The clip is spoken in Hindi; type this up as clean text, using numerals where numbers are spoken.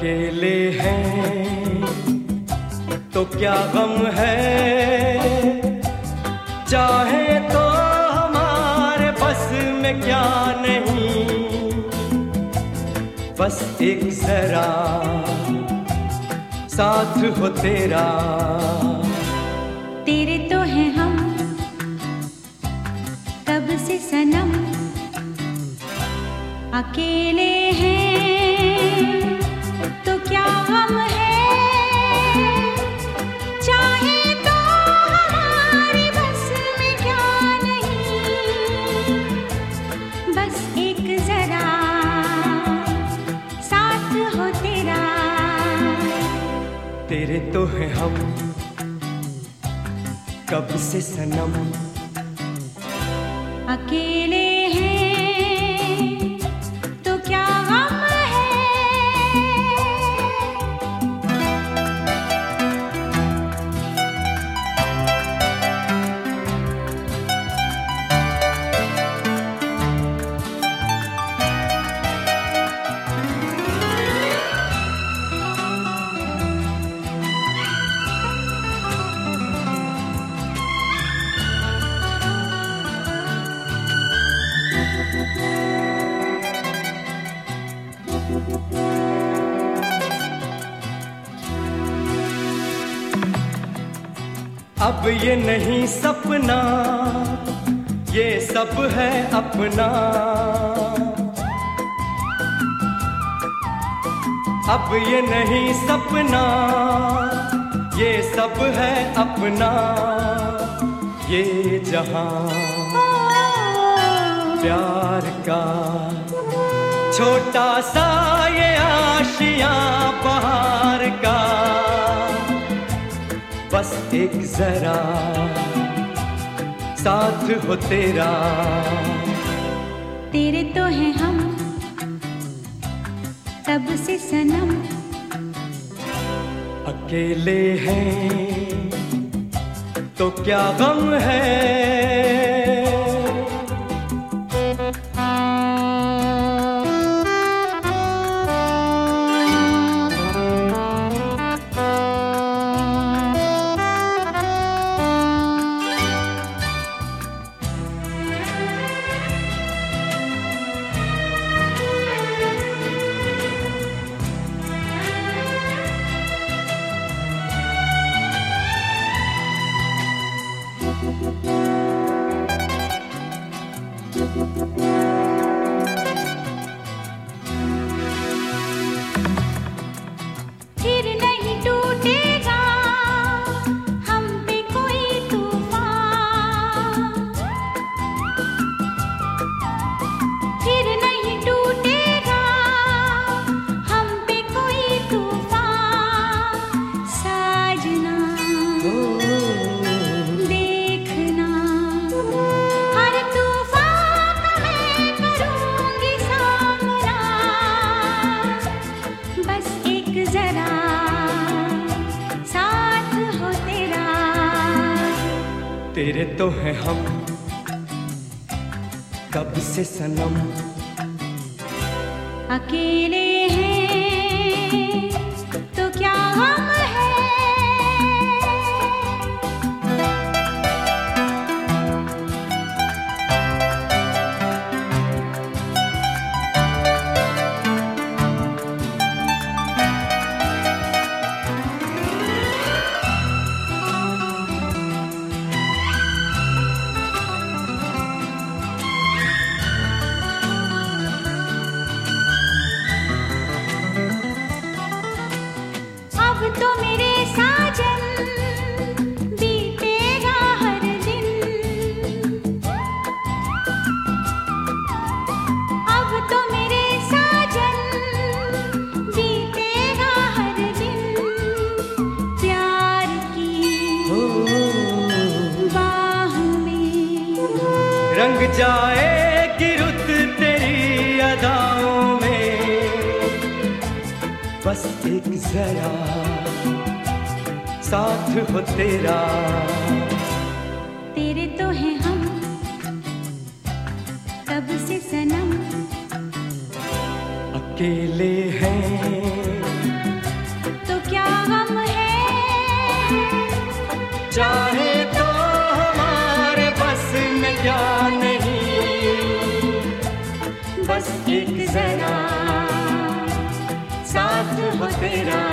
अकेले हैं तो क्या गम है, चाहे तो हमारे बस में क्या नहीं, बस एक जरा साथ हो तेरा। तेरे तो हैं हम कब से सनम, अकेले हैं तो क्या गम है, चाहे तो हमारे बस में क्या नहीं, बस एक जरा साथ हो तेरा। तेरे तो हैं हम कब से सनम, अकेले हैं तो क्या गम है। अब ये नहीं सपना, ये सब है अपना। अब ये नहीं सपना, ये सब है अपना। ये जहां प्यार का छोटा सा, ये आशियां बहार का, बस एक जरा साथ हो तेरा। तेरे तो हैं हम तब से सनम, अकेले हैं तो क्या गम है। फिर नहीं टूटेगा हम पे कोई तूफान, फिर नहीं टूटेगा हम पे कोई तूफान। साजना देखना हर तूफान का मैं करूंगी सामना, बस एक जरा साथ हो तेरा। तेरे तो हैं हम कब से सनम, अकेले हैं तो क्या गम है। अब तो मेरे साजन बीतेगा हर दिन, अब तो मेरे साजन बीतेगा हर दिन। प्यार की बाह में रंग जाएगी रुत तेरी अदाओं में, बस एक जरा साथ हो तेरा। तेरे तो हैं हम कब से सनम, अकेले हैं तेरा